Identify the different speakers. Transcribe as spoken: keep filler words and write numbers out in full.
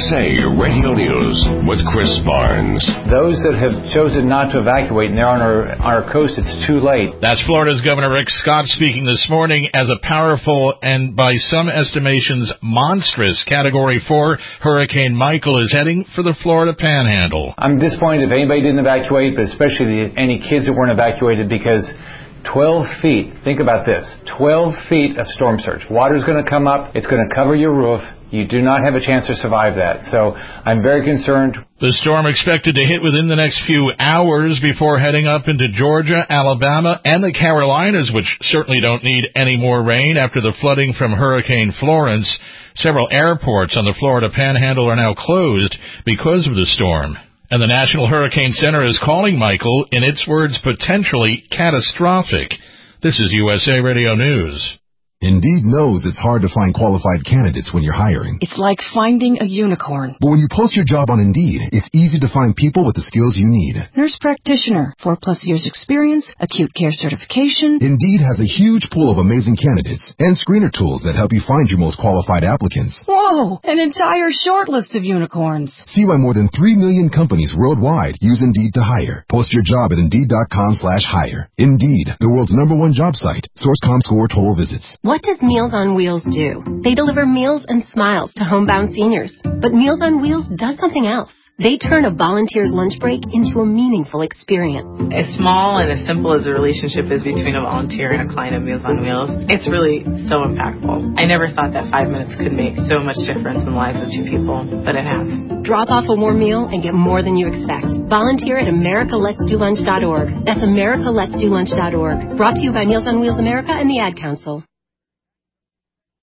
Speaker 1: S A Radio News with Chris Barnes.
Speaker 2: Those that have chosen not to evacuate and they're on our, our coast, it's too late.
Speaker 3: That's Florida's Governor Rick Scott speaking this morning as a powerful and, by some estimations, monstrous Category four Hurricane Michael is heading for the Florida Panhandle.
Speaker 2: I'm disappointed if anybody didn't evacuate, but especially any kids that weren't evacuated, because twelve feet, think about this, twelve feet of storm surge. Water's going to come up, it's going to cover your roof. You do not have a chance to survive that. So I'm very concerned.
Speaker 3: The storm expected to hit within the next few hours before heading up into Georgia, Alabama, and the Carolinas, which certainly don't need any more rain after the flooding from Hurricane Florence. Several airports on the Florida Panhandle are now closed because of the storm. And the National Hurricane Center is calling Michael, in its words, potentially catastrophic. This is U S A Radio News.
Speaker 4: Indeed knows it's hard to find qualified candidates when you're hiring.
Speaker 5: It's like finding a unicorn.
Speaker 4: But when you post your job on Indeed, it's easy to find people with the skills you need.
Speaker 5: Nurse practitioner, four plus years experience, acute care certification.
Speaker 4: Indeed has a huge pool of amazing candidates and screener tools that help you find your most qualified applicants.
Speaker 5: Whoa, an entire short list of unicorns.
Speaker 4: See why more than three million companies worldwide use Indeed to hire. Post your job at Indeed.com slash hire. Indeed, the world's number one job site. Source dot com score total visits.
Speaker 6: What does Meals on Wheels do? They deliver meals and smiles to homebound seniors. But Meals on Wheels does something else. They turn a volunteer's lunch break into a meaningful experience.
Speaker 7: As small and as simple as the relationship is between a volunteer and a client of Meals on Wheels, it's really so impactful. I never thought that five minutes could make so much difference in the lives of two people, but it has.
Speaker 6: Drop off a warm meal and get more than you expect. Volunteer at America Let's Do Lunch dot org. That's America Let's Do Lunch dot org. Brought to you by Meals on Wheels America and the Ad Council.